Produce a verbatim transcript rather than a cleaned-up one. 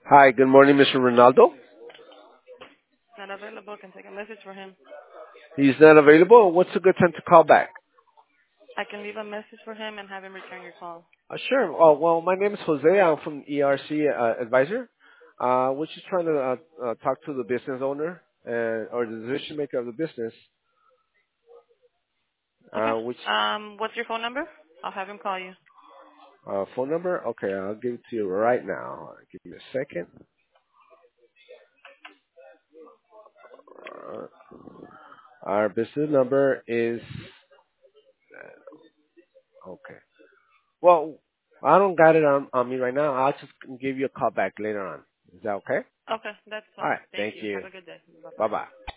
Hi, good morning, mister Ronaldo. Not available. Can take a message for him. He's not available. What's a good time to call back? I can leave a message for him and have him return your call. Uh, sure. Oh, well, my name is Jose. I'm from E R C uh, Advisor. Uh, we're just trying to uh, uh, talk to the business owner and or the decision maker of the business. Okay. Uh, which Um, what's your phone number? I'll have him call you. uh, phone number? Okay, I'll give it to you right now. Give me a second. Uh, our business number is okay. Well, I don't got it on, on me right now. I'll just give you a call back later on. Is that okay? Okay, that's All fine. right. Thank Thank you. Have you. a good day. Bye Bye bye. bye.